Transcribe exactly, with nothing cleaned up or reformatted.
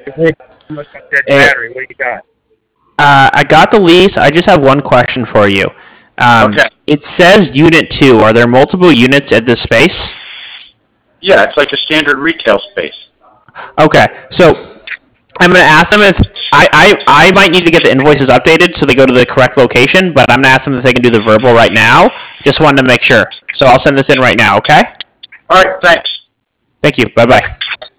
Hey, how much about that Hey, battery? What do you got? uh, I got the lease. I just have one question for you. Um, Okay. it says Unit two. Are there multiple units at this space? Yeah, it's like a standard retail space. Okay, so I'm going to ask them if I, I, I might need to get the invoices updated so they go to the correct location, but I'm going to ask them if they can do the verbal right now. Just wanted to make sure. So I'll send this in right now, okay? All right, thanks. Thank you. Bye bye.